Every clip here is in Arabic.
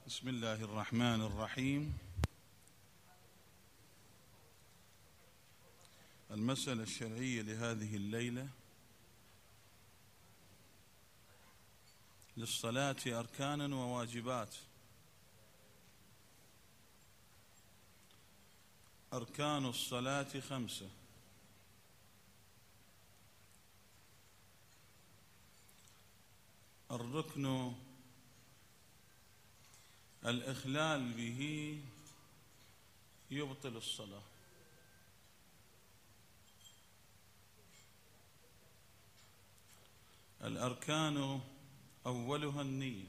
بسم الله الرحمن الرحيم. المسألة الشرعية لهذه الليلة: للصلاة أركان وواجبات. أركان الصلاة 5: الركن الإخلال به يبطل الصلاة. الأركان أولها النية،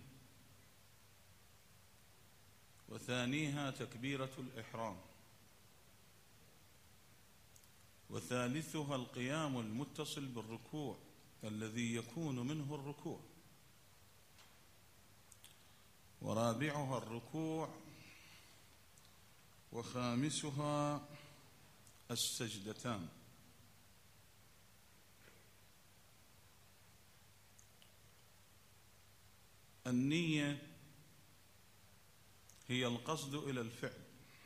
وثانيها تكبيرة الإحرام، وثالثها القيام المتصل بالركوع الذي يكون منه الركوع، ورابعها الركوع، وخامسها السجدتان. النية هي القصد إلى الفعل،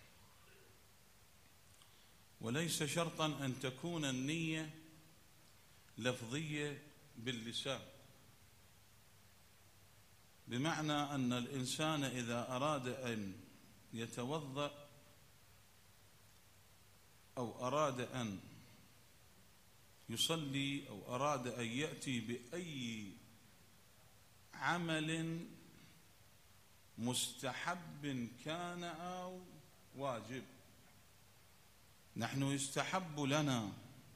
وليس شرطا أن تكون النية لفظية باللسان، بمعنى أن الإنسان إذا أراد أن يتوضأ أو أراد أن يصلي أو أراد أن يأتي بأي عمل مستحب كان أو واجب، نحن يستحب لنا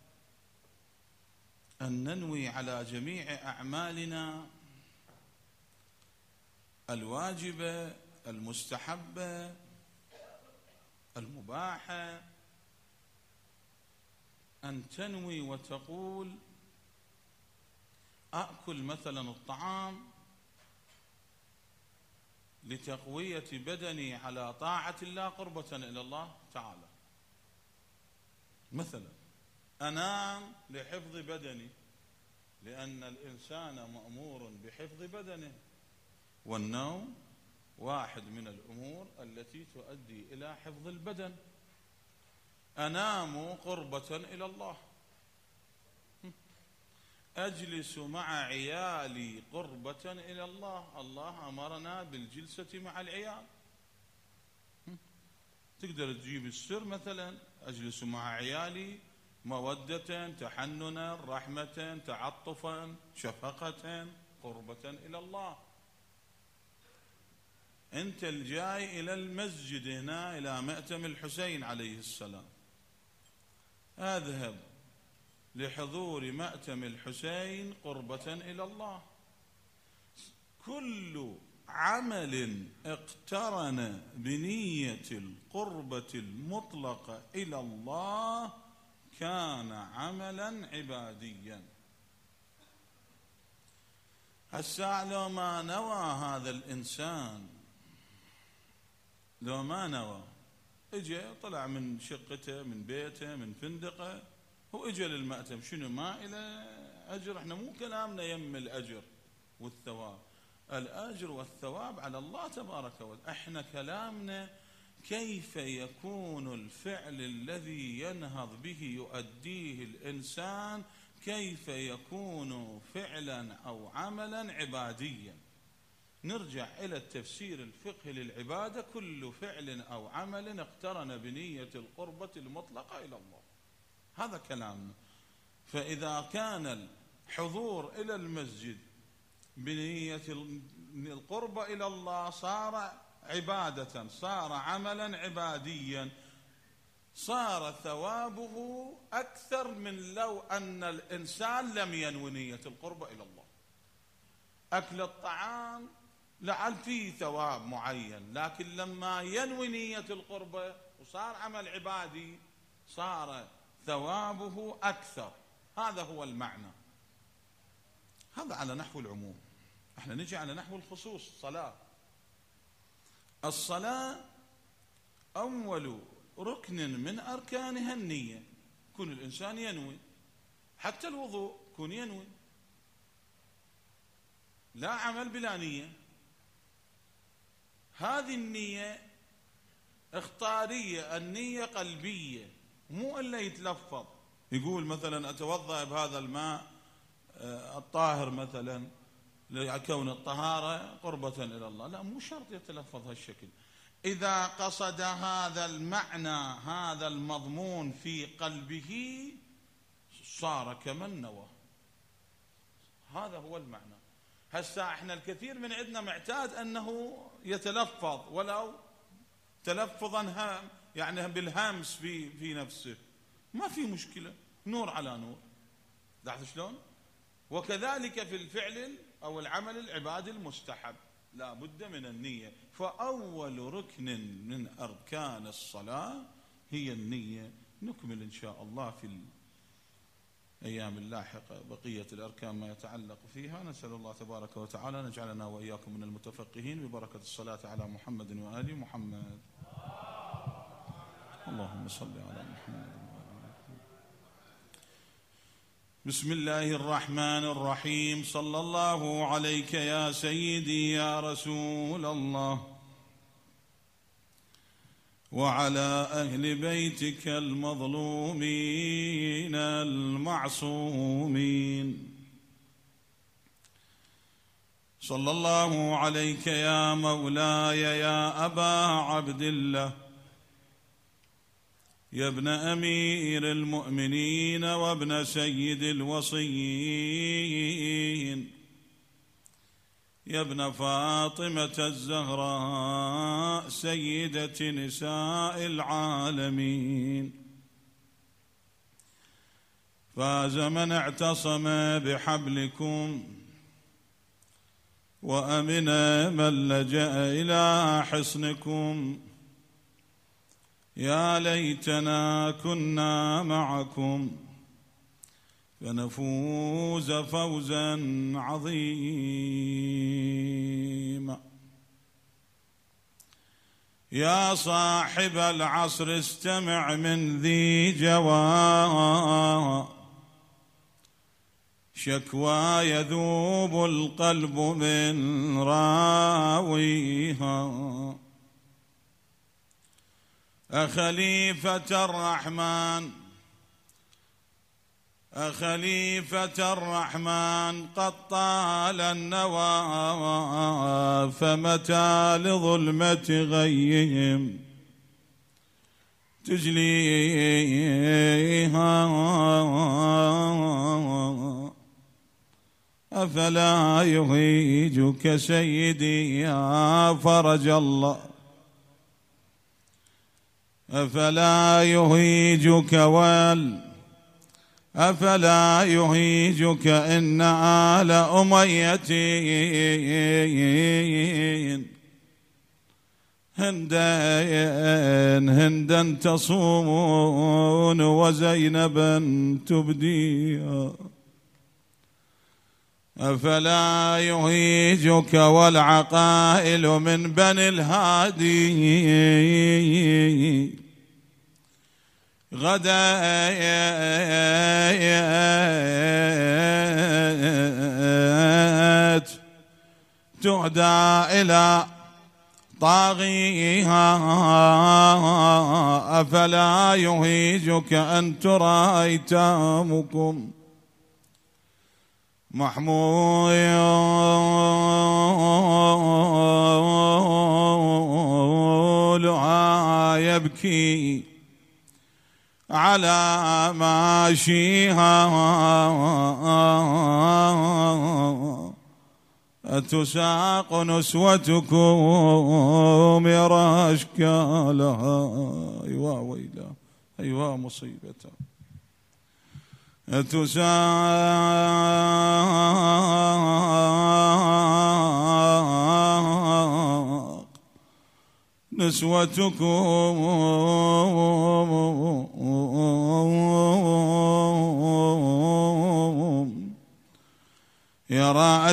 أن ننوي على جميع أعمالنا الواجبة المستحبة المباحة، أن تنوي وتقول: أأكل مثلا الطعام لتقوية بدني على طاعة الله قربة إلى الله تعالى، مثلا أنام لحفظ بدني، لأن الإنسان مأمور بحفظ بدنه، والنوم واحد من الأمور التي تؤدي إلى حفظ البدن. أنام قربة إلى الله، أجلس مع عيالي قربة إلى الله، الله أمرنا بالجلسة مع العيال. تقدر تجيب السر مثلا: أجلس مع عيالي مودة، تحننا، رحمة، تعطفا، شفقة، قربة إلى الله. أنت الجاي إلى المسجد هنا إلى مأتم الحسين عليه السلام، أذهب لحضور مأتم الحسين قربة إلى الله. كل عمل اقترن بنية القربة المطلقة إلى الله كان عملا عباديا. هسا لو ما نوى هذا الإنسان، لو ما نوى، اجى طلع من شقته، من بيته، من فندقه، هو اجى للمأتم، شنو ما إلى أجر؟ احنا مو كلامنا يم الأجر والثواب، الأجر والثواب على الله تبارك وتعالى. احنا كلامنا كيف يكون الفعل الذي ينهض به يؤديه الإنسان، كيف يكون فعلا أو عملا عباديا. نرجع إلى التفسير الفقهي للعبادة: كل فعل أو عمل اقترن بنية القربة المطلقة إلى الله، هذا كلامنا. فإذا كان الحضور إلى المسجد بنية القربة إلى الله صار عبادة، صار عملا عباديا، صار ثوابه أكثر من لو أن الإنسان لم ينوي نية القربة إلى الله. أكل الطعام لعل فيه ثواب معين، لكن لما ينوي نية القربة وصار عمل عبادي صار ثوابه أكثر. هذا هو المعنى، هذا على نحو العموم. احنا نجي على نحو الخصوص. الصلاة أول ركن من أركانها النية، يكون الإنسان ينوي، حتى الوضوء يكون ينوي، لا عمل بلا نية. هذه النية اختارية، النية قلبية، مو إلا يتلفظ يقول مثلا أتوضأ بهذا الماء الطاهر مثلا لكون الطهارة قربة إلى الله، لا مو شرط يتلفظ هالشكل. إذا قصد هذا المعنى هذا المضمون في قلبه صار كمن نوى، هذا هو المعنى. هسا احنا الكثير من عندنا معتاد أنه يتلفظ ولو تلفظا يعني بالهمس في نفسه، ما في مشكلة، نور على نور. لاحظ شلون؟ وكذلك في الفعل أو العمل العبادي المستحب لا بد من النية. فأول ركن من أركان الصلاة هي النية. نكمل إن شاء الله في الأيام اللاحقة بقية الأركان ما يتعلق فيها. نسأل الله تبارك وتعالى نجعلنا وإياكم من المتفقهين ببركة الصلاة على محمد وآل محمد. اللهم صل على محمد. بسم الله الرحمن الرحيم. صلى الله عليك يا سيدي يا رسول الله وعلى أهل بيتك المظلومين المعصومين. صلى الله عليك يا مولاي يا أبا عبد الله يا ابن أمير المؤمنين وابن سيد الوصيين يا ابن فاطمة الزهراء سيدة نساء العالمين. فاز من اعتصم بحبلكم وأمن من لجأ إلى حصنكم. يا ليتنا كنا معكم فنفوز فوزا عظيما. يا صاحب العصر استمع من ذي جواب شكوى يذوب القلب من راويها. أخليفة الرحمن قد طال النوى فمتى لظلمة غيهم تجليها. أفلا يهيجك سيدي يا فرج الله أفلا يهيجك أفلا يهيجك إن آل أمية هندا تصومون وزينبا تبديها. أفلا يهيجك والعقائل من بني الهادي غدا تهدى إلى طاغيها. أفلا يهيجك أن ترى أيتامكم محمولها يبكي على ماشيها. أتساق نسوتكم يرى أشكالها. أيوا ويلا أيوا مصيبتها. أتساق نسوتكم يرى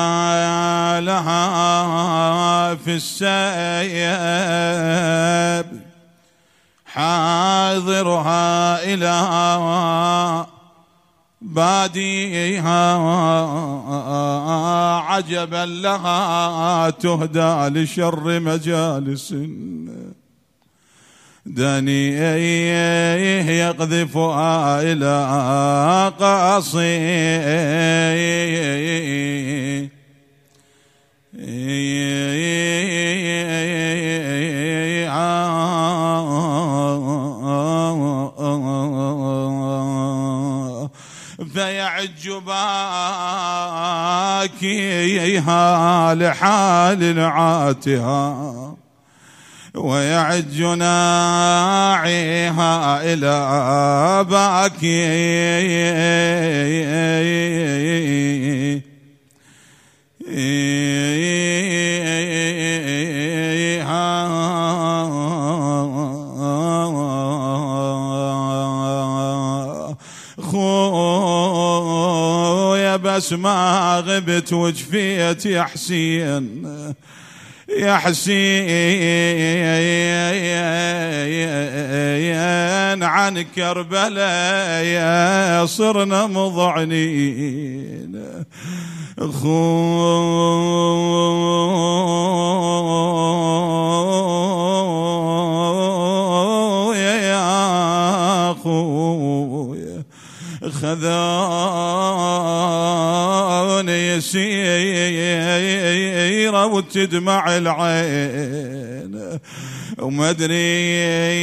أشكالها في السيب حاضرها إلى باديها عجبا لها تهدى لشر مجالس دني يقذفها إلى قاصي فيعج باكيها لحال عاتها ويعج ناعيها إلى باكي خويا بس ما غبت وجفيت يا حسين يا حسين عن كربلاء يا صرنا مضعنين خويا يا خويا خذاني يسيرة وتدمع العين وما ادري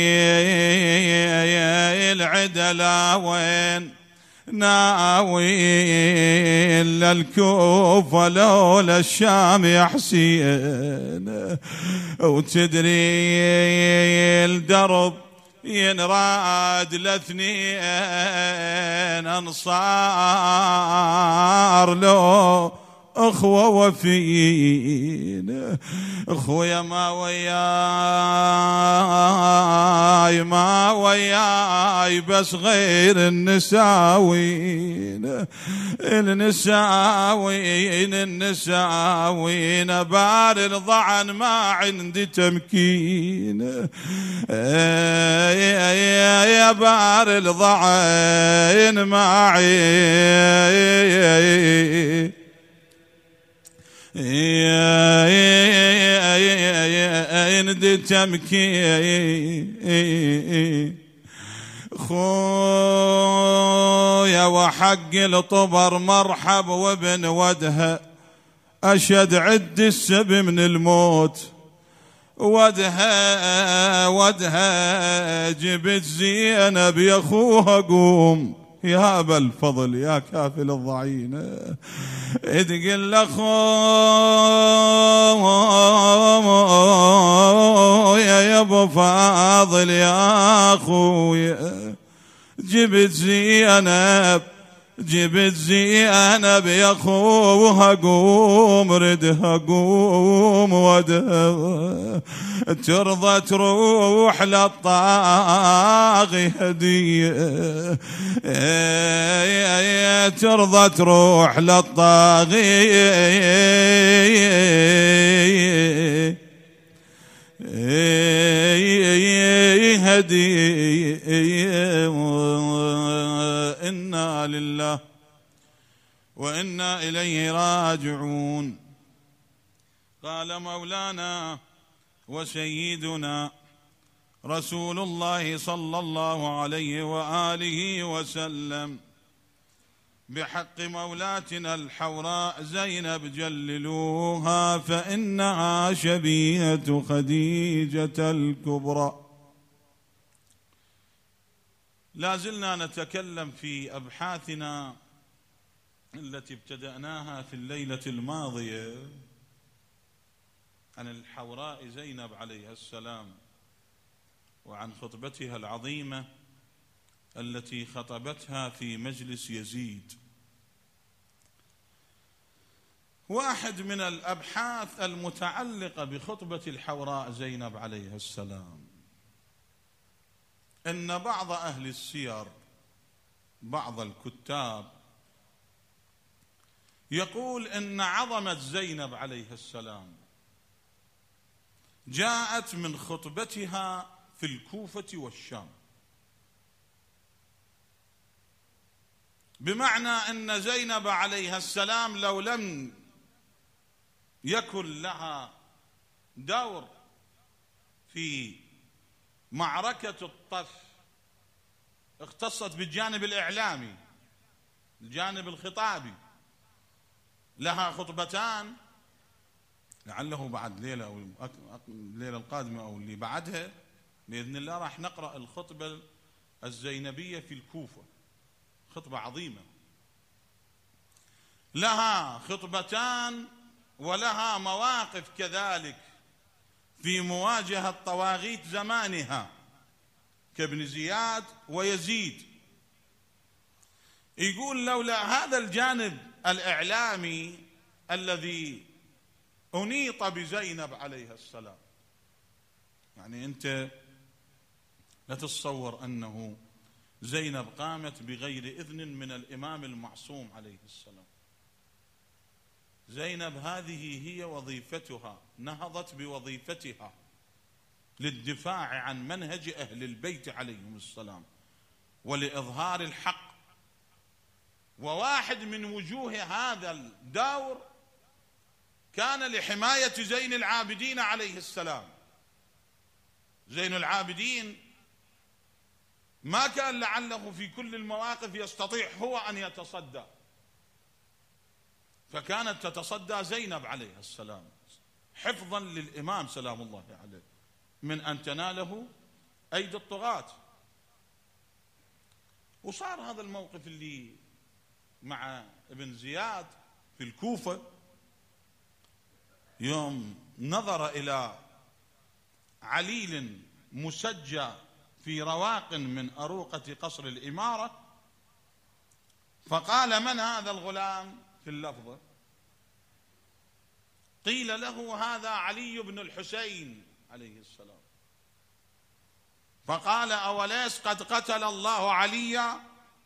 العدلا وين ناوي الا الكوفة لولا الشام يا حسين وتدري الدرب ينراد لاثنين انصار لو اخوة وفيين اخويا ما وياي بس غير النساوين بار الضعن ما عندي تمكين يا بار الضعن ما عندي تمكين خويا وحق الطبر مرحب وابن ودها أشد عد السب من الموت ودها جبت زينب يا أخوها قوم يا أبا الفضل يا كافل الضعين تقل أخويا يا أبو فاضل يا أخويا جبت زينب يا أخوها قوم ردها قوم ودها ترضى تروح للطاغي هدية ترضى تروح للطاغي هدية إنا لله وإنا إليه راجعون. قال مولانا وسيدنا رسول الله صلى الله عليه وآله وسلم بحق مولاتنا الحوراء زينب جللوها فإنها شبيهة خديجة الكبرى. لا زلنا نتكلم في أبحاثنا التي ابتدأناها في الليلة الماضية عن الحوراء زينب عليها السلام وعن خطبتها العظيمة التي خطبتها في مجلس يزيد. واحد من الأبحاث المتعلقة بخطبة الحوراء زينب عليها السلام أن بعض أهل السير بعض الكتاب يقول إن عظمة زينب عليها السلام جاءت من خطبتها في الكوفة والشام. بمعنى أن زينب عليها السلام لو لم يكن لها دور في معركة الطف، اختصت بالجانب الإعلامي، الجانب الخطابي، لها خطبتان، لعله بعد ليلة أو الليلة القادمة أو اللي بعدها بإذن الله راح نقرأ الخطبة الزينبية في الكوفة، خطبة عظيمة، لها خطبتان ولها مواقف كذلك في مواجهة طواغيت زمانها كابن زياد ويزيد. يقول لولا هذا الجانب الإعلامي الذي أنيط بزينب عليها السلام، يعني أنت لا تتصور أنه زينب قامت بغير إذن من الإمام المعصوم عليه السلام. زينب هذه هي وظيفتها، نهضت بوظيفتها للدفاع عن منهج أهل البيت عليهم السلام ولإظهار الحق. وواحد من وجوه هذا الدور كان لحماية زين العابدين عليه السلام. زين العابدين ما كان لعله في كل المواقف يستطيع هو أن يتصدى، فكانت تتصدى زينب عليها السلام حفظا للإمام سلام الله عليه من أن تناله أيدي الطغاة. وصار هذا الموقف اللي مع ابن زياد في الكوفة، يوم نظر إلى عليل مسجى في رواق من أروقة قصر الإمارة فقال: من هذا الغلام؟ في اللفظة قيل له: هذا علي بن الحسين عليه السلام. فقال: أوليس قد قتل الله عليا؟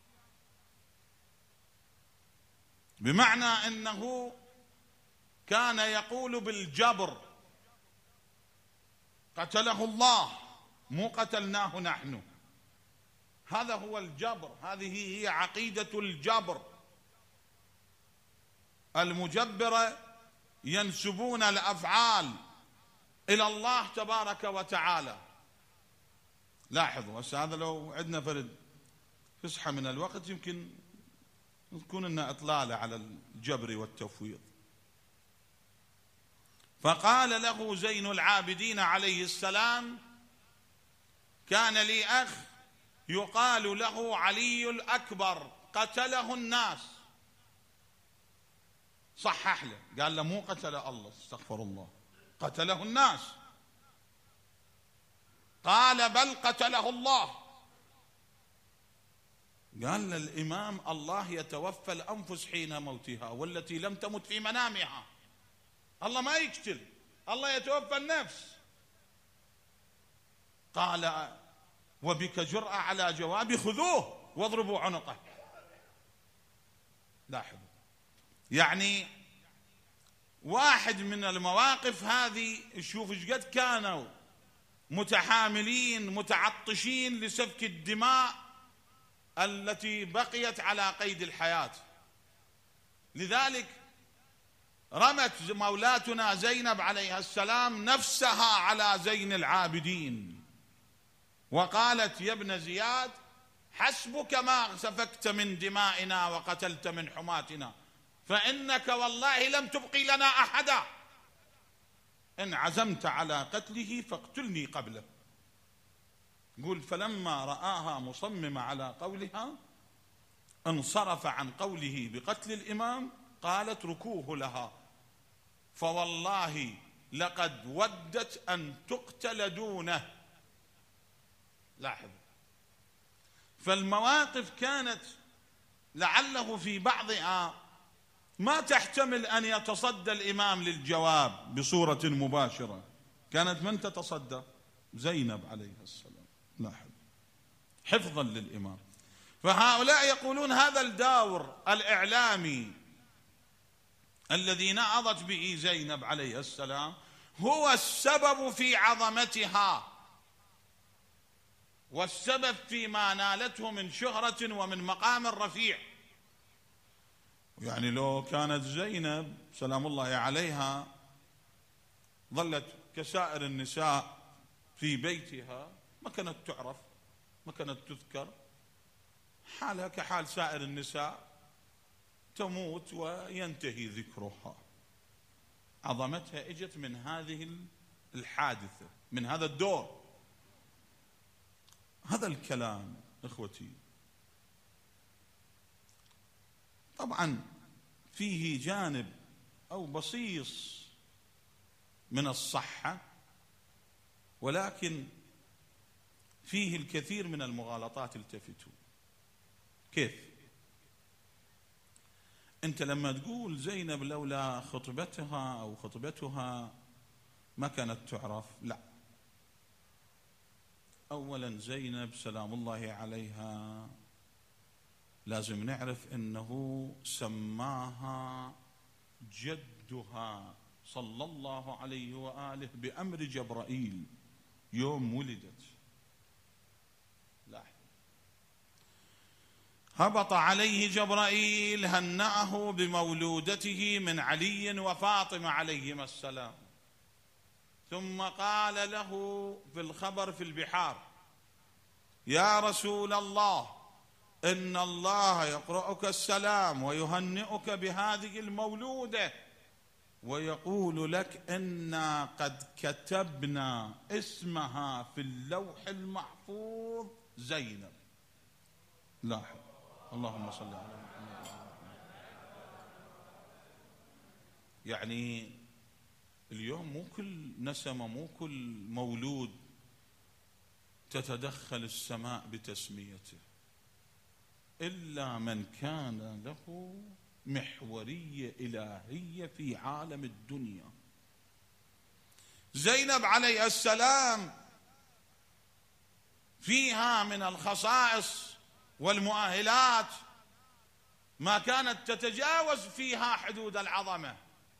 بمعنى أنه كان يقول بالجبر، قتله الله مو قتلناه نحن. هذا هو الجبر، هذه هي عقيدة الجبر. المجبرة ينسبون الأفعال إلى الله تبارك وتعالى. لاحظوا هسه هذا لو عندنا فرد فسحة من الوقت يمكن تكون لنا إطلالة على الجبر والتفويض. فقال له زين العابدين عليه السلام: كان لي أخ يقال له علي الأكبر قتله الناس. صحح له، قال له: مو قتل الله، استغفر الله، قتله الناس. قال: بل قتله الله. قال للإمام: الله يتوفى الأنفس حين موتها والتي لم تمت في منامها. الله ما يقتل، الله يتوفى النفس. قال: وبك جرأة على جوابي، خذوه واضربوا عنقه. لاحظوا، يعني واحد من المواقف هذه شوف ايش قد كانوا متحاملين متعطشين لسفك الدماء التي بقيت على قيد الحياة. لذلك رمت مولاتنا زينب عليها السلام نفسها على زين العابدين وقالت: يا ابن زياد، حسبك ما سفكت من دمائنا وقتلت من حماتنا، فإنك والله لم تبقي لنا أحدا، إن عزمت على قتله فاقتلني قبله. يقول: فلما رآها مصممة على قولها انصرف عن قوله بقتل الإمام، قالت: ركوه لها، فوالله لقد ودت أن تقتل دونه. لاحظ، فالمواقف كانت لعله في بعضها ما تحتمل أن يتصدى الإمام للجواب بصورة مباشرة. كانت من تتصدى؟ زينب عليها السلام. لاحظ، حفظا للإمام. فهؤلاء يقولون هذا الدور الإعلامي الذي نهضت به زينب عليها السلام هو السبب في عظمتها والسبب فيما نالته من شهرة ومن مقام رفيع يعني لو كانت زينب سلام الله عليها ظلت كسائر النساء في بيتها ما كانت تعرف، ما كانت تذكر، حالها كحال سائر النساء، تموت وينتهي ذكرها. عظمتها اجت من هذه الحادثة، من هذا الدور. هذا الكلام اخوتي طبعا فيه جانب او بصيص من الصحة، ولكن فيه الكثير من المغالطات. التفتوا كيف؟ انت لما تقول زينب لولا خطبتها او خطبتها ما كانت تعرف، لا. اولا زينب سلام الله عليها لازم نعرف انه سماها جدها صلى الله عليه وآله بأمر جبرائيل يوم ولدت. لاحظ، هبط عليه جبرائيل هنأه بمولودته من علي وفاطمة عليهما السلام، ثم قال له في الخبر في البحار: يا رسول الله، إن الله يقرأك السلام ويهنئك بهذه المولودة ويقول لك إنا قد كتبنا اسمها في اللوح المحفوظ زينب. لاحظ، اللهم صل على محمد. يعني اليوم مو كل نسمة، مو كل مولود تتدخل السماء بتسميته، إلا من كان له محورية إلهية في عالم الدنيا. زينب عليه السلام فيها من الخصائص والمؤهلات ما كانت تتجاوز فيها حدود العظمة.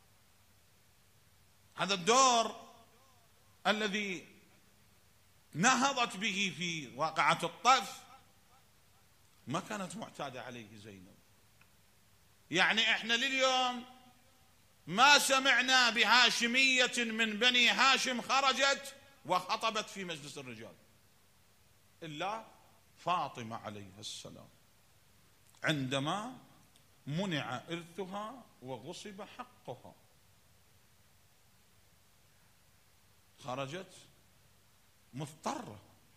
هذا الدور الذي نهضت به في واقعة الطف ما كانت معتادة عليه زينب. يعني احنا لليوم ما سمعنا بهاشمية من بني هاشم خرجت وخطبت في مجلس الرجال إلا فاطمة عليها السلام، عندما منع إرثها وغصب حقها خرجت مضطرة.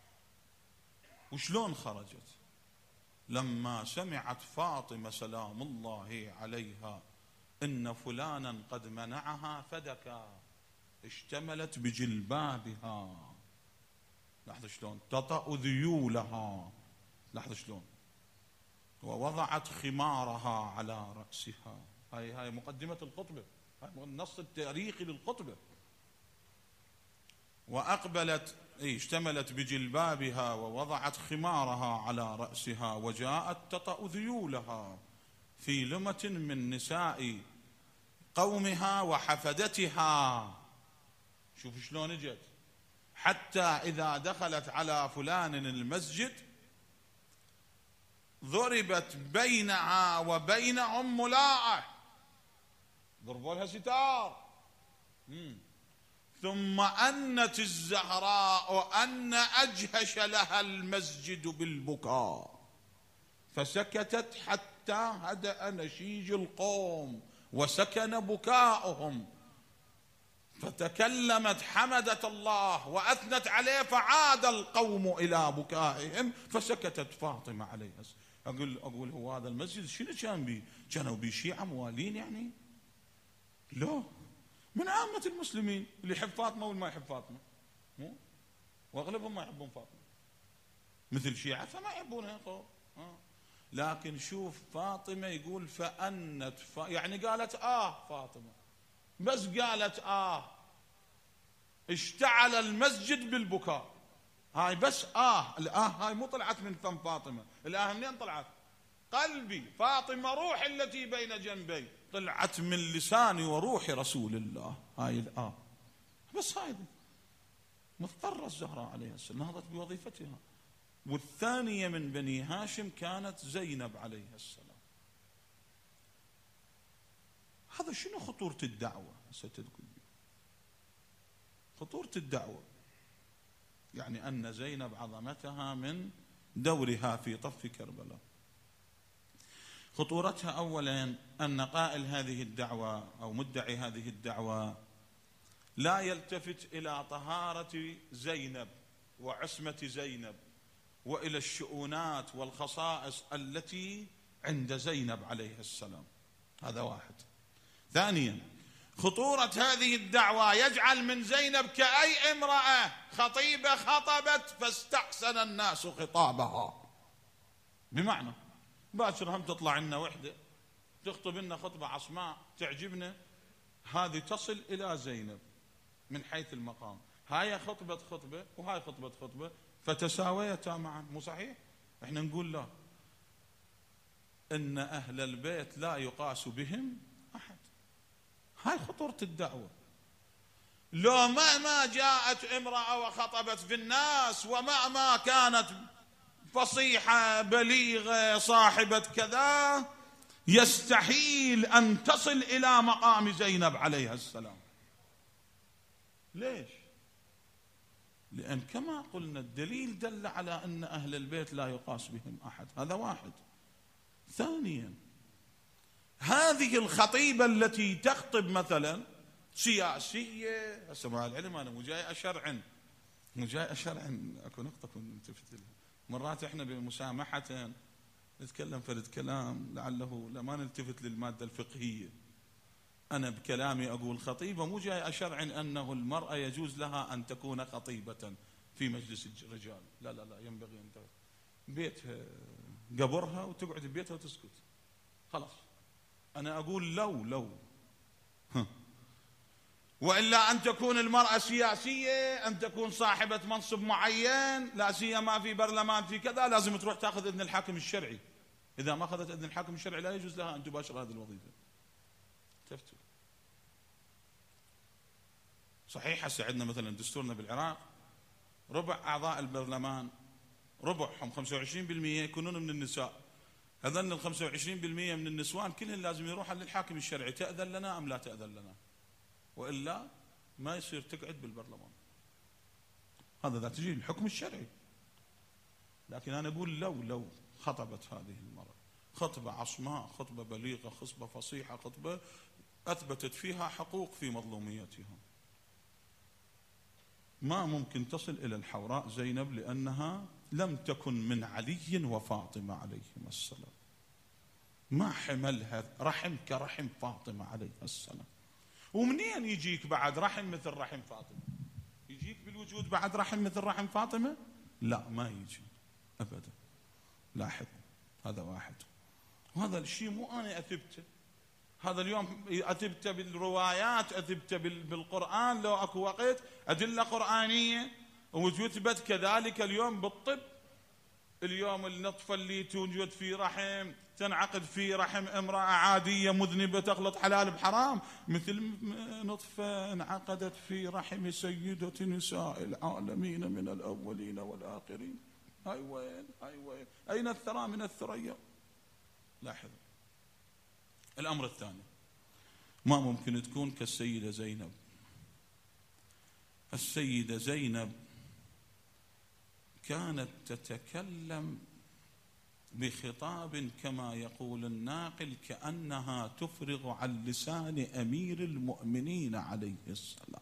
وشلون خرجت؟ لما سمعت فاطمة سلام الله عليها إن فلانا قد منعها فدكا، اشتملت بجلبابها، لاحظ شلون، تطأ ذيولها، لاحظ شلون، ووضعت خمارها على رأسها. هاي مقدمة الخطبة، هاي النص التاريخي للخطبة. وأقبلت، اشتملت بجلبابها ووضعت خمارها على رأسها، وجاءت تطأ ذيولها في لمة من نساء قومها وحفدتها. شوف شلون اجت، حتى إذا دخلت على فلان المسجد ضربت بينها وبينهم ملاءة، ضربوا لها ستار. ثم أنت الزهراء أن أجهش لها المسجد بالبكاء، فسكتت حتى هدأ نشيج القوم وسكن بكاؤهم، فتكلمت حمدت الله وأثنت عليه، فعاد القوم إلى بكائهم، فسكتت فاطمة عليها السلام. أقول هو هذا المسجد شنو كان بيه؟ كانوا بيه شيعة موالين يعني؟ لا، من عامة المسلمين اللي يحب فاطمة واللي ما يحب فاطمة، واغلبهم ما يحبون فاطمة، مثل شيعتها ما يحبونها. لكن شوف فاطمة يقول فأنت يعني قالت فاطمة، بس قالت اشتعل المسجد بالبكاء. هاي بس هاي مو طلعت من فم فاطمة، منين طلعت؟ قلبي فاطمة روحي التي بين جنبي، طلعت من لساني وروح رسول الله. هاي بس هاي مضطرة الزهراء عليها السلام، نهضت بوظيفتها. والثانية من بني هاشم كانت زينب عليها السلام. هذا شنو خطورة الدعوة؟ ستقول خطورة الدعوة يعني أن زينب عظمتها من دورها في طف كربلاء. خطورتها أولا أن قائل هذه الدعوة أو مدعي هذه الدعوة لا يلتفت إلى طهارة زينب وعصمة زينب وإلى الشؤونات والخصائص التي عند زينب عليه السلام. هذا واحد. ثانيا خطورة هذه الدعوة يجعل من زينب كأي امرأة خطيبة خطبت فاستحسن الناس خطابها، بمعنى باكر هم تطلع لنا وحدة تخطب لنا خطبة عصماء تعجبنا، هذه تصل إلى زينب من حيث المقام، هاي خطبة وهاي خطبة فتساويتا معا. مو صحيح؟ احنا نقول لا، إن أهل البيت لا يقاس بهم أحد. هاي خطورة الدعوة. لو ما جاءت امرأة وخطبت في الناس وما كانت فصيحة بليغة صاحبة كذا، يستحيل أن تصل إلى مقام زينب عليها السلام. ليش؟ لأن كما قلنا الدليل دل على أن أهل البيت لا يقاس بهم أحد. هذا واحد. ثانيا هذه الخطيبة التي تخطب مثلا سياسية، مع العلم أنا مو جاي أشرعن، أكو نقطة كنت نلتفت لها. مرات إحنا بمسامحة نتكلم فرد كلام لعله لما نلتفت للمادة الفقهية. أنا بكلامي أقول خطيبة، مو جاي أشرعن أنه المرأة يجوز لها أن تكون خطيبة في مجلس الرجال. لا ينبغي أن بيتها قبرها وتقعد ببيتها وتسكت، خلاص. أنا أقول لو وإلا أن تكون المرأة سياسية، أن تكون صاحبة منصب معين، لا سيما في برلمان في كذا، لازم تروح تأخذ إذن الحاكم الشرعي. إذا ما أخذت إذن الحاكم الشرعي لا يجوز لها أن تباشر هذه الوظيفة. تفتوا صحيح. هسه عندنا مثلا دستورنا بالعراق ربع أعضاء البرلمان ربعهم 25% يكونون من النساء. هذن ال 25% من النسوان كلهن لازم يروحوا للحاكم الشرعي، تأذن لنا أم لا تأذن لنا، وإلا ما يصير تقعد بالبرلمان. هذا ذات تجي الحكم الشرعي. لكن أنا أقول لو خطبت هذه المرأة خطبة عصماء، خطبة بليغة، خطبة فصيحة، خطبة أثبتت فيها حقوق في مظلوميتها، ما ممكن تصل إلى الحوراء زينب، لأنها لم تكن من علي وفاطمة عليهما السلام. ما حملها رحم كرحم فاطمة عليها السلام. ومنين يجيك بعد رحم مثل رحم فاطمة؟ يجيك بالوجود بعد رحم مثل رحم فاطمة؟ لا، ما يجي أبدا. لاحظ، هذا واحد. وهذا الشيء مو أنا أثبته، هذا اليوم أثبته بالروايات، أثبته بالقرآن، لو أكو وقت أدلة قرآنية، وتثبت كذلك اليوم بالطب. اليوم النطفة اللي توجد في رحم تنعقد في رحم امرأة عادية مذنبة تخلط حلال بحرام، مثل نطفة انعقدت في رحم سيدة نساء العالمين من الأولين والآخرين. هاي وين أين الثرى من الثريا؟ لاحظ. الأمر الثاني، ما ممكن تكون كالسيدة زينب. السيدة زينب كانت تتكلم بخطاب كما يقول الناقل كأنها تفرغ عن لسان أمير المؤمنين عليه السلام.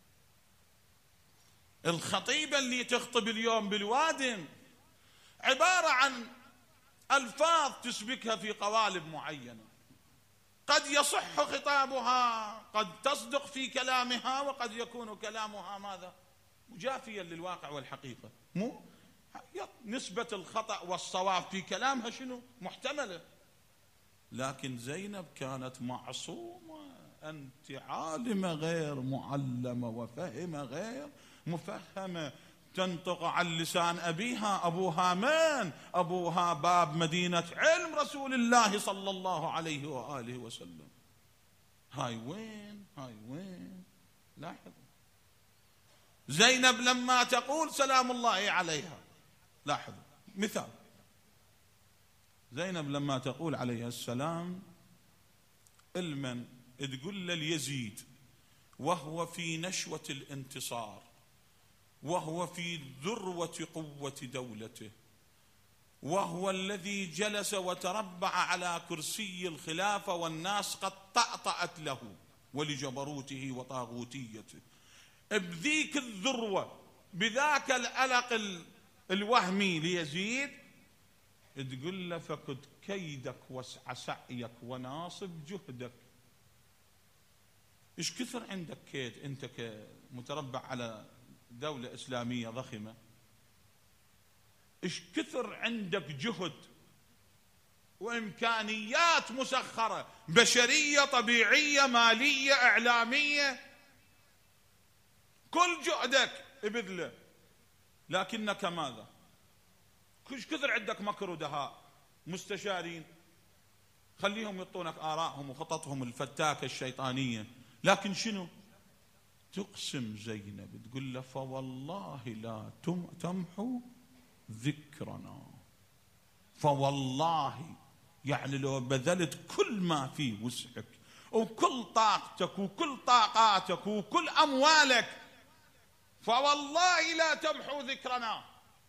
الخطيبة اللي تخطب اليوم بالوادم عبارة عن ألفاظ تسبكها في قوالب معينة، قد يصح خطابها، قد تصدق في كلامها، وقد يكون كلامها ماذا؟ مجافيا للواقع والحقيقة. مو نسبة الخطأ والصواب في كلامها شنو؟ محتملة. لكن زينب كانت معصومة، أنت عالمة غير معلمة وفهمة غير مفهمة، تنطق عن لسان أبيها. أبوها من؟ أبوها باب مدينة علم رسول الله صلى الله عليه وآله وسلم. هاي وين؟ لاحظ، زينب لما تقول سلام الله عليها، لاحظ مثال، زينب لما تقول عليها السلام، المن تقول له اليزيد وهو في نشوة الانتصار، وهو في ذروة قوة دولته، وهو الذي جلس وتربع على كرسي الخلافة والناس قد طأطأت له ولجبروته وطاغوتيته، بذيك الذروة بذاك الألق الوهمي ليزيد، تقول له فقد كيدك وسع سعيك وناصب جهدك. إيش كثر عندك كيد أنت كمتربع على دولة إسلامية ضخمة، إيش كثر عندك جهد وإمكانيات مسخرة بشرية طبيعية مالية إعلامية، كل جهدك ابذله، لكنك ماذا؟ إيش كثر عندك مكر ودهاء، مستشارين خليهم يعطونك آرائهم وخططهم الفتاكة الشيطانية، لكن شنو؟ تقسم زينب تقول له فوالله لا تمحو ذكرنا، فوالله يعني لو بذلت كل ما في وسعك وكل طاقتك وكل طاقاتك وكل أموالك، فوالله لا تمحو ذكرنا.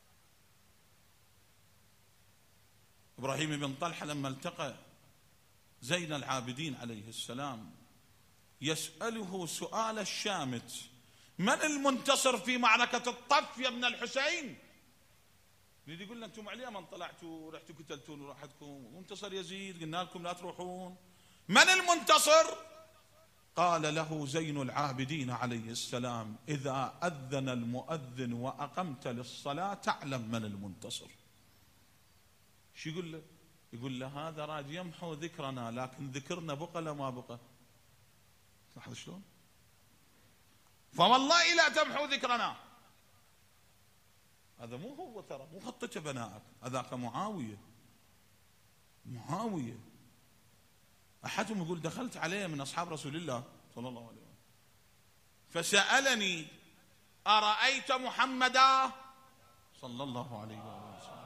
إبراهيم بن طلحة لما التقى زين العابدين عليه السلام يسأله سؤال الشامت: من المنتصر في معركة الطف يا ابن الحسين؟ اللي يقول لنا انتم عليا من طلعتوا ورحتوا قتلتون وراحتكم، منتصر يزيد قلنا لكم لا تروحون، من المنتصر؟ قال له زين العابدين عليه السلام: إذا أذن المؤذن وأقمت للصلاة تعلم من المنتصر. شو يقول له؟ يقول له هذا راد يمحو ذكرنا، لكن ذكرنا بقى لا ما بقى. لاحظ شلون؟ فوالله لا تمحو ذكرنا. هذا مو هو، ترى مو خطته بنائك، هذاك معاوية. أحدهم يقول دخلت عليه من أصحاب رسول الله صلى الله عليه وسلم فسألني: أرأيت محمدا صلى الله عليه وسلم؟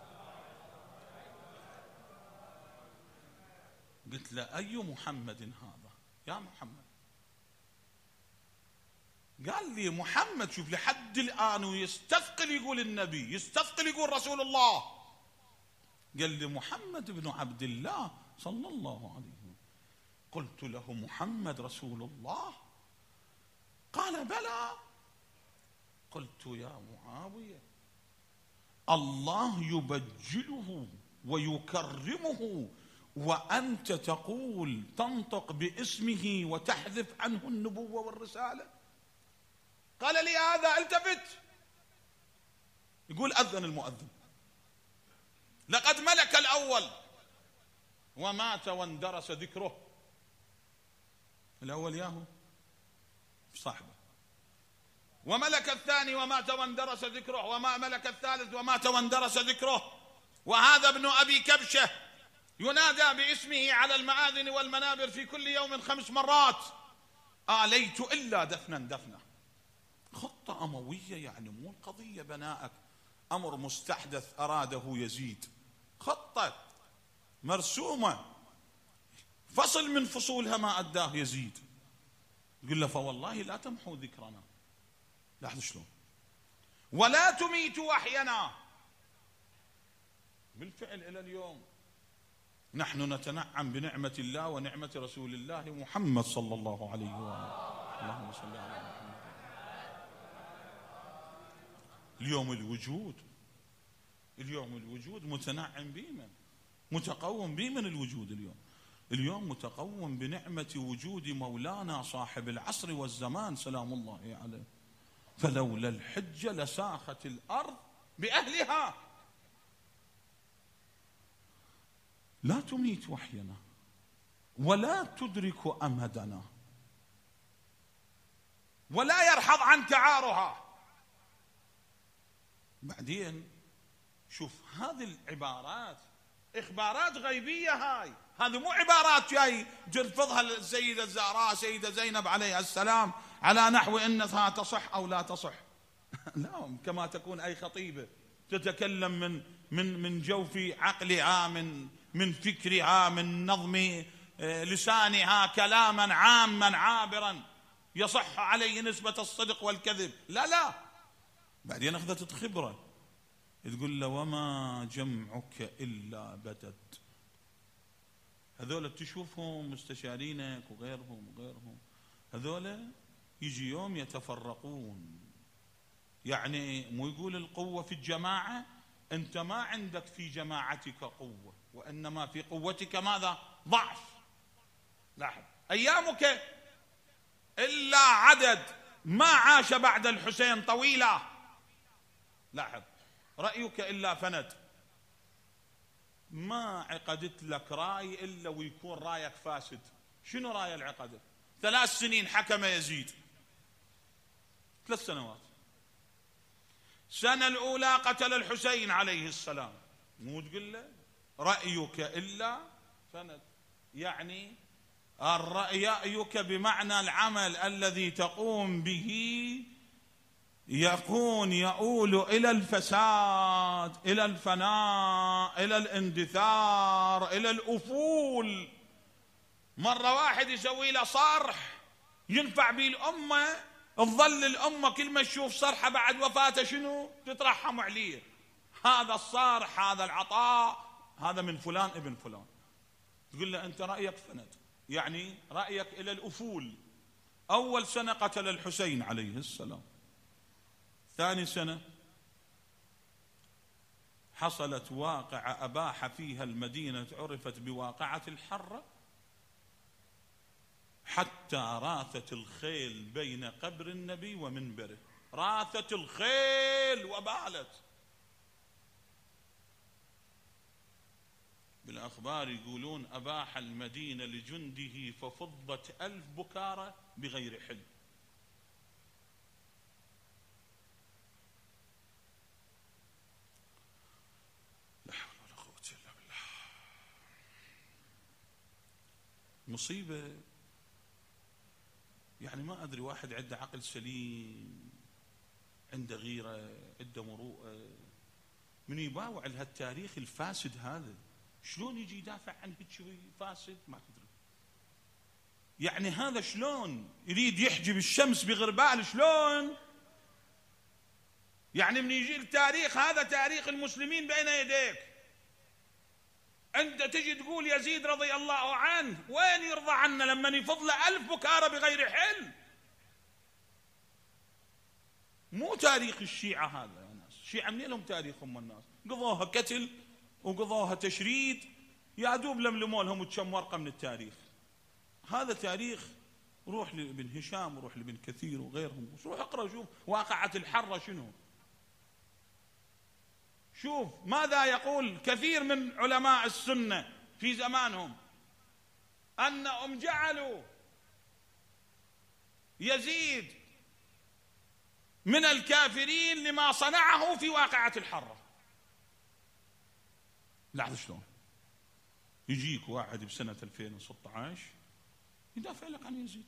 قلت له: أي محمد هذا يا محمد؟ قال لي: محمد. شوف لحد الآن ويستثقل يقول النبي، يستثقل يقول رسول الله. قال لي: محمد بن عبد الله صلى الله عليه وسلم. قلت له: محمد رسول الله؟ قال: بلى. قلت: يا معاوية، الله يبجله ويكرمه وأنت تقول تنطق باسمه وتحذف عنه النبوة والرسالة؟ قال لي هذا. التفت يقول: أذن المؤذن: لقد ملك الأول ومات واندرس ذكره. الأول ياهو صاحبه، وملك الثاني ومات واندرس ذكره، وما ملك الثالث ومات واندرس ذكره، وهذا ابن أبي كبشة ينادى باسمه على المآذن والمنابر في كل يوم 5 مرات. آليت إلا دفنا دفنا. خطة أموية، يعني مو القضية بنائك أمر مستحدث أراده يزيد، خطة مرسومة فصل من فصولها ما أداه يزيد. يقول له: فوالله لا تمحو ذكرنا. لاحظ شلون، ولا تميت وحينا. بالفعل إلى اليوم نحن نتنعم بنعمة الله ونعمة رسول الله محمد صلى الله عليه وآله. اللهم صل على محمد. اليوم الوجود متنعم بمن؟ متقوم بمن الوجود اليوم متقوم بنعمة وجود مولانا صاحب العصر والزمان سلام الله عليه. فلولا الحجة لساخت الأرض بأهلها. لا تميت وحينا ولا تدرك أمدنا ولا يرحض عنك عارها. بعدين شوف هذه العبارات إخبارات غيبية، هذه مو عبارات جاي تلفظها السيدة الزهراء سيدة زينب عليها السلام على نحو أنها تصح أو لا تصح. لا، كما تكون أي خطيبة تتكلم من جوف عقلها، من فكرها، من نظم لسانها كلاما عاما عابرا يصح عليه نسبة الصدق والكذب، لا لا. بعدين أخذت خبرة، تقول له وما جمعك إلا بدد. هذول تشوفهم مستشارينك وغيرهم هذول يجي يوم يتفرقون. يعني مو يقول القوة في الجماعة، أنت ما عندك في جماعتك قوة، وإنما في قوتك ماذا؟ ضعف. لاحظ، أيامك إلا عدد، ما عاش بعد الحسين طويلة. لاحظ، رأيك إلا فند، ما عقدت لك رأي إلا ويكون رأيك فاسد. شنو رأي العقدة؟ 3 سنين حكم يزيد، 3 سنوات. السنة الأولى قتل الحسين عليه السلام، مو تقول له رأيك إلا فند. يعني رأيك بمعنى العمل الذي تقوم به يؤول إلى الفساد، إلى الفناء، إلى الاندثار، إلى الأفول. مرة واحد يسوي له صرح ينفع به الأمة، تظل الأمة كل ما تشوف صرحة بعد وفاته شنو؟ تترحم عليه. هذا الصرح، هذا العطاء، هذا من فلان ابن فلان. تقول له أنت رأيك فند، يعني رأيك إلى الأفول. أول سنة قتل الحسين عليه السلام، ثاني سنة حصلت واقعة أباح فيها المدينة، عرفت بواقعة الحرة، حتى راثت الخيل بين قبر النبي ومنبره، راثت الخيل وبالت. بالأخبار يقولون أباح المدينة لجنده ففضت 1000 بكارة بغير حل. لا حول ولا قوة إلا بالله. مصيبة. يعني ما أدري، واحد عنده عقل سليم، عنده غيرة، عنده مروءة، من يباوع لهالتاريخ الفاسد هذا، شلون يجي يدافع عن هيك شيء فاسد؟ ما تدري. يعني هذا شلون يريد يحجب الشمس بغربال؟ شلون؟ يعني من يجي التاريخ هذا تاريخ المسلمين بين يديك، أنت تجي تقول يزيد رضي الله عنه وين يرضى عنا لما يفض له 1000 بكارة بغير حل؟ مو تاريخ الشيعة هذا يا ناس. الشيعة منين لهم تاريخهم الناس؟ قضوها قتل وقضوها تشريد، يا دوب لملموا لهم وكم ورقة من التاريخ. هذا تاريخ. روح لابن هشام وروح لابن كثير وغيرهم، روح اقرأ شوف واقعة الحرة شنو. شوف ماذا يقول كثير من علماء السنة في زمانهم، أنهم جعلوا يزيد من الكافرين لما صنعه في واقعة الحرة. لاحظ شلون يجيك واحد بسنة 2016 يدافع لك عن يزيد،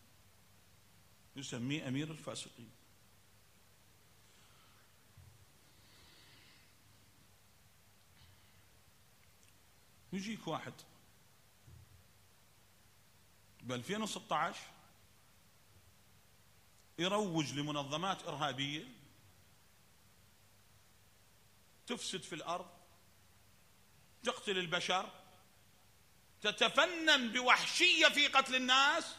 يسميه أمير الفاسقين. يجيك واحد ب 2016 يروج لمنظمات إرهابية تفسد في الأرض، تقتل البشر، تتفنن بوحشية في قتل الناس.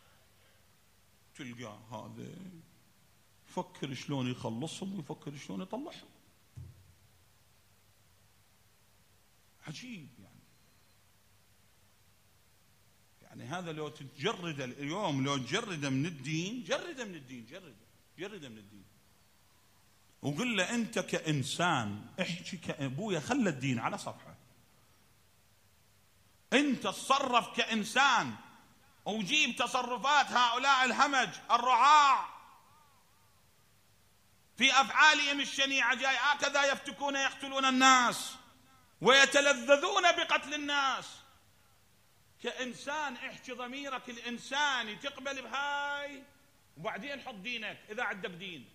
تلقى هذا يفكر شلون يخلصهم ويفكر شلون يطلعهم. عجيب. يعني هذا لو تجرد اليوم، لو تجرد من الدين، جرد من الدين، جرد من الدين، وقل له أنت كإنسان احكي كأبويا، خلى الدين على صفحة، أنت تصرف كإنسان، وجيب تصرفات هؤلاء الهمج الرعاع في أفعالهم الشنيعة، جاي هكذا يفتكون يقتلون الناس ويتلذذون بقتل الناس. كإنسان احكي ضميرك الإنساني، تقبل بهاي، وبعدين حط دينك إذا عندك دين.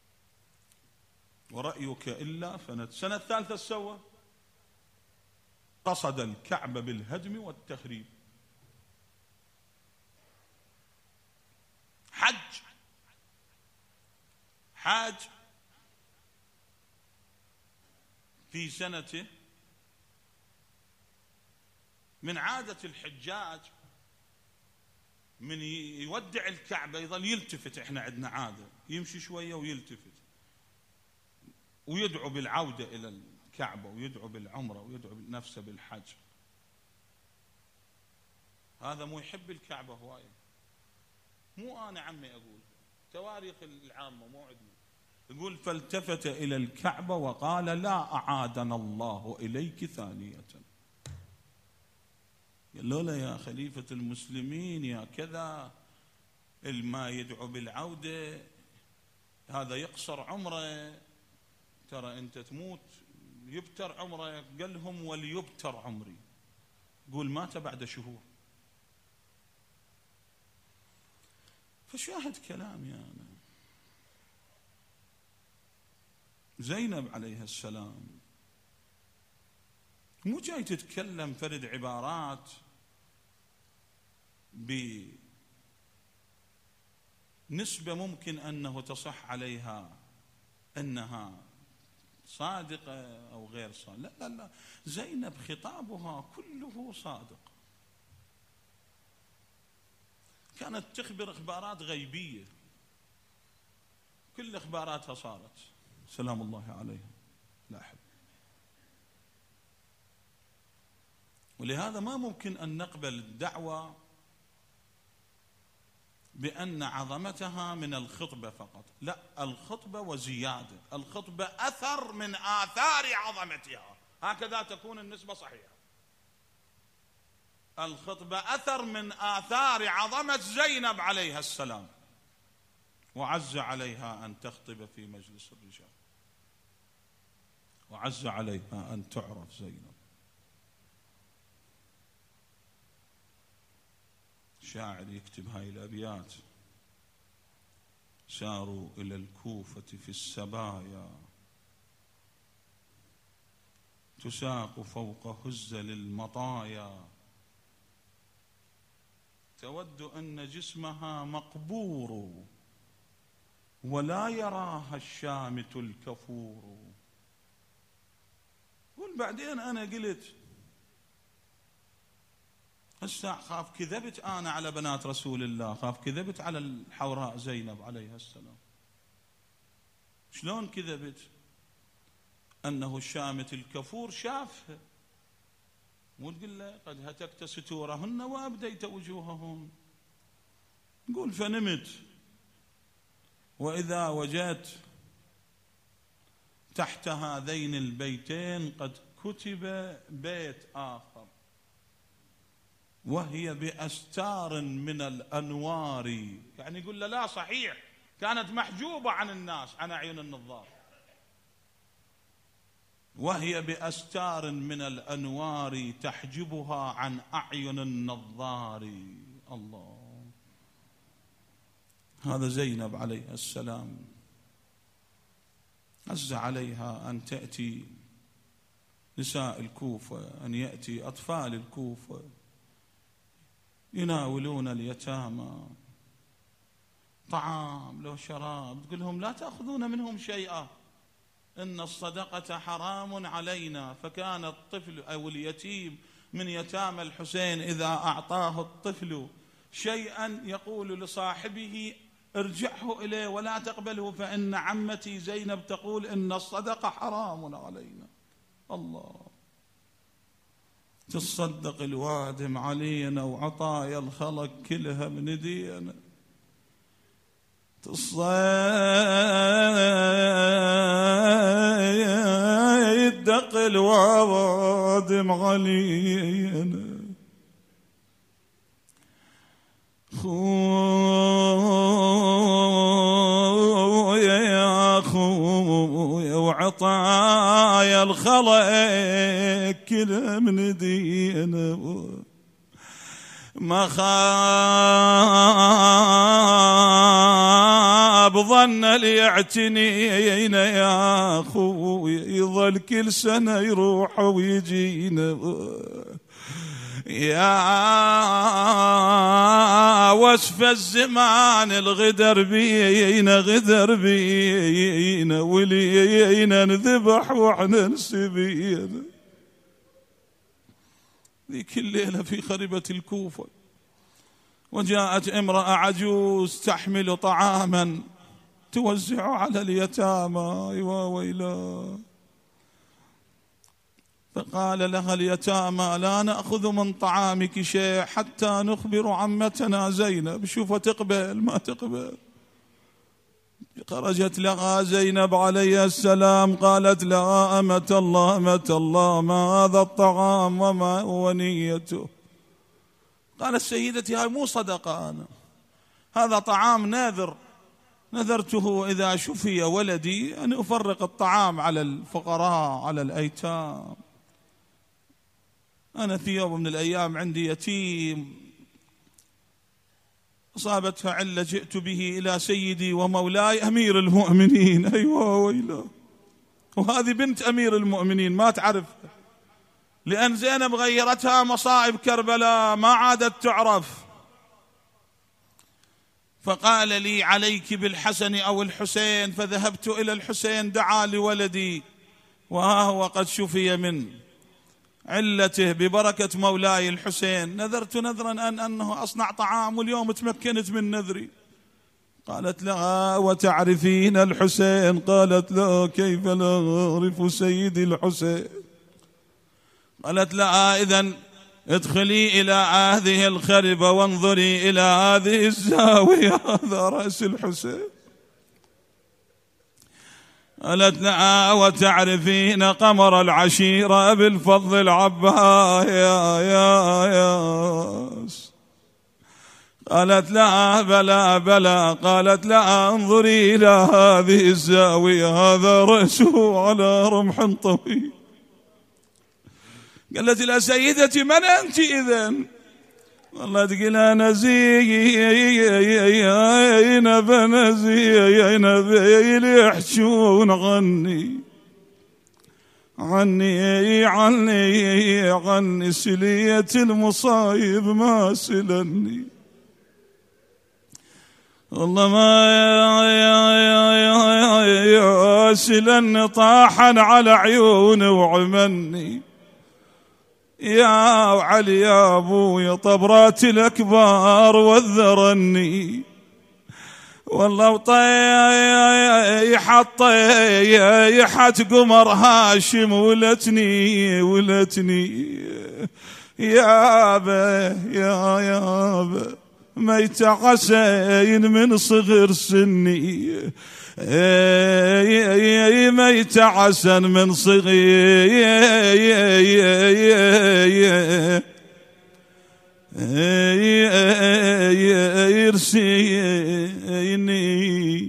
ورأيك إلا فند. السنة الثالثة سوى قصد الكعبة بالهدم والتخريب. حاج في سنته، من عادة الحجاج من يودع الكعبة يظل يلتفت، احنا عندنا عادة يمشي شوية ويلتفت ويدعو بالعودة إلى الكعبة ويدعو بالعمرة ويدعو نفسه بالحج. هذا مو يحب الكعبة هواية، مو أنا عمي أقول، تواريخ العامة مو عندنا. يقول فالتفت إلى الكعبة وقال لا أعادنا الله إليك ثانية. قال له يا خليفة المسلمين يا كذا، الما يدعو بالعودة هذا يقصر عمره، ترى أنت تموت يبتر عمره. قال لهم وليبتر عمري. قول مات بعد شهور. فشاهد كلامي أنا، زينب عليها السلام مو جاي تتكلم فرد عبارات بنسبة ممكن أنه تصح عليها أنها صادقة أو غير صادقة. لا لا لا، زينب خطابها كله صادق. كانت تخبر إخبارات غيبية، كل إخباراتها صارت سلام الله عليها. لا أحب. ولهذا ما ممكن أن نقبل الدعوة بأن عظمتها من الخطبة فقط. لا، الخطبة وزيادة، الخطبة أثر من آثار عظمتها، هكذا تكون النسبة صحيحة. الخطبة أثر من آثار عظمة زينب عليها السلام، وعز عليها أن تخطب في مجلس الرجال، وعز عليها أن تعرف زينب. شاعر يكتب هاي الأبيات: ساروا إلى الكوفة في السبايا، تساق فوق هزل المطايا، تود أن جسمها مقبور ولا يراها الشامت الكفور. قل بعدين أنا قلت هسه خاف كذبت أنا على بنات رسول الله، خاف كذبت على الحوراء زينب عليها السلام. شلون كذبت؟ أنه الشامت الكفور شافها، مو تقول له قد هتكت ستورهن وأبديت وجوههن. نقول فنمت وإذا وجدت تحت هذين البيتين قد كتب بيت آخر، وهي بأستار من الأنوار. يعني يقول له لا صحيح، كانت محجوبة عن الناس، عن أعين النظار. وهي بأستار من الأنوار تحجبها عن أعين النظار. الله، هذا زينب عليها السلام. عز عليها أن تأتي نساء الكوفة، أن يأتي أطفال الكوفة يناولون اليتامى طعام لو شراب، تقول لهم لا تأخذون منهم شيئا، إن الصدقة حرام علينا. فكان الطفل أو اليتيم من يتامى الحسين إذا أعطاه الطفل شيئا يقول لصاحبه ارجعه إليه ولا تقبله، فإن عمتي زينب تقول إن الصدقة حرام علينا. الله، تصدق الوادم علينا وعطايا الخلق كلها من ايدينا، تصدق الوادم علينا. خويا يا خويا وعطايا الخلق كلها من ايدينا، ما خاف غاب ظن ليعتنينا يا أخوي، يظل كل سنة يروح ويجينا يا وصف الزمان الغدر بينا غدر بينا ولينا نذبح وإحنا نسبينا. ذيك الليلة في خربة الكوفة وجاءت امرأة عجوز تحمل طعاما توزع على اليتامى. أيوة ويلا. فقال لها اليتامى لا نأخذ من طعامك شيء حتى نخبر عمتنا زينب. شوف تقبل ما تقبل. خرجت لها زينب عليه السلام قالت لها أمة الله أمة الله ما هذا الطعام وما هو نيته؟ قالت سيدتي هاي مو صدقة، أنا هذا طعام ناذر نذرته إذا شفي ولدي أن أفرق الطعام على الفقراء على الأيتام. أنا في يوم من الأيام عندي يتيم أصابتها علة جئت به إلى سيدي ومولاي أمير المؤمنين. أيوة ويلا. وهذه بنت أمير المؤمنين ما تعرف، لأن زينب غيرتها مصائب كربلاء ما عادت تعرف. فقال لي عليك بالحسن أو الحسين، فذهبت إلى الحسين دعا لولدي وها هو قد شفي من علته ببركة مولاي الحسين. نذرت نذرا أنه أصنع طعام واليوم تمكنت من نذري. قالت لها وتعرفين الحسين؟ قالت لا كيف لا أعرف سيدي الحسين. قالت لها إذن ادخلي إلى هذه الخربة وانظري إلى هذه الزاوية هذا رأس الحسين. قالت لها وتعرفين قمر العشيرة بالفضل العباس؟ قالت لها بلى بلى. قالت لها انظري إلى هذه الزاوية هذا رأسه على رمح طويل. قالت لها سيدتي من أنت إذن؟ والله تقول أنا زينب زينب اللي يحشون عني سلية المصايب ما سلني. والله ما سلني طاحا على عيوني وعمني. يا علي يا أبوي طبرات الأكبار وذرني. والله طيحت قمر هاشم ولتني يا أبا ميت حسين من صغر سني ميت حسن من صغير يرسيني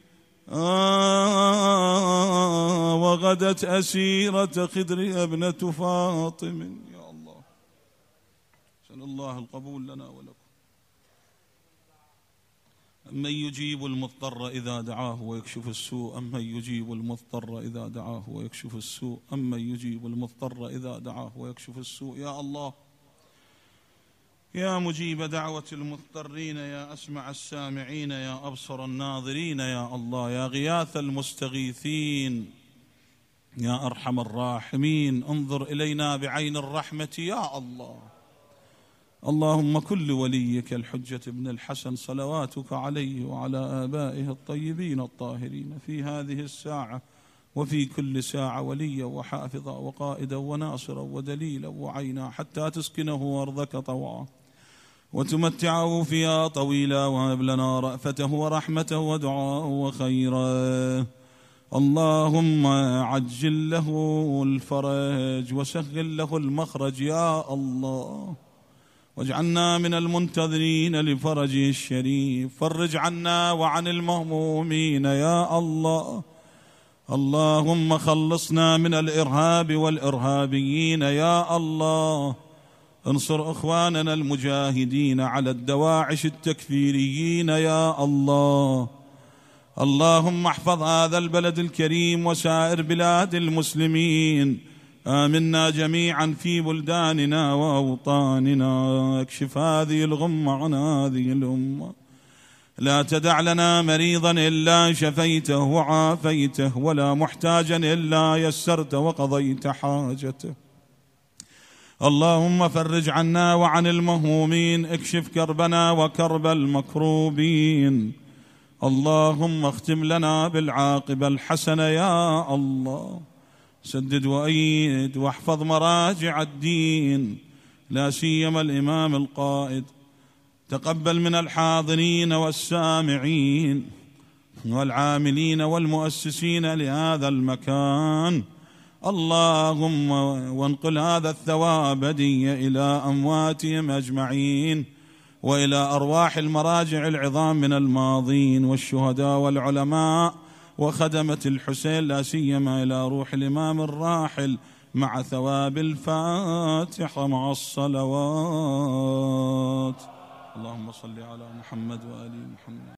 وغدت أسيرة خدري ابنة فاطم. يا الله سأل الله القبول لنا ولكم. أمن يجيب المضطر إذا دعاه ويكشف السوء أمن يجيب المضطر إذا دعاه ويكشف السوء أمن يجيب المضطر إذا دعاه ويكشف السوء. يا الله يا مجيب دعوة المضطرين يا أسمع السامعين يا أبصر الناظرين يا الله يا غياث المستغيثين يا أرحم الراحمين انظر إلينا بعين الرحمة يا الله. اللهم كل وليك الحجة ابن الحسن صلواتك عليه وعلى آبائه الطيبين الطاهرين في هذه الساعة وفي كل ساعة وليا وحافظا وقائدا وناصرا ودليلا وعينا حتى تسكنه أرضك طوعا وتمتعه فيها طويلا وهب لنا رأفته ورحمته ودعاءه وخيرا. اللهم عجل له الفرج وسهل له المخرج يا الله واجعلنا من المنتظرين لفرجه الشريف. فرج عنا وعن المهمومين يا الله. اللهم خلصنا من الإرهاب والإرهابيين يا الله. انصر إخواننا المجاهدين على الدواعش التكفيريين يا الله. اللهم احفظ هذا البلد الكريم وسائر بلاد المسلمين. آمنا جميعا في بلداننا وأوطاننا. اكشف هذه الغمة عن هذه الأمة. لا تدع لنا مريضا إلا شفيته وعافيته، ولا محتاجا إلا يسرت وقضيت حاجته. اللهم فرج عنا وعن المهمومين، اكشف كربنا وكرب المكروبين. اللهم اختم لنا بالعاقبة الحسنة يا الله. سدد وأيد واحفظ مراجع الدين، لا سيما الإمام القائد. تقبل من الحاضرين والسامعين والعاملين والمؤسسين لهذا المكان. اللهم وانقل هذا الثواب هدية إلى أمواتهم أجمعين، وإلى أرواح المراجع العظام من الماضين والشهداء والعلماء وخدمة الحسين، لا سيما إلى روح الإمام الراحل، مع ثواب الفاتحة مع الصلوات. اللهم صل على محمد وآل محمد.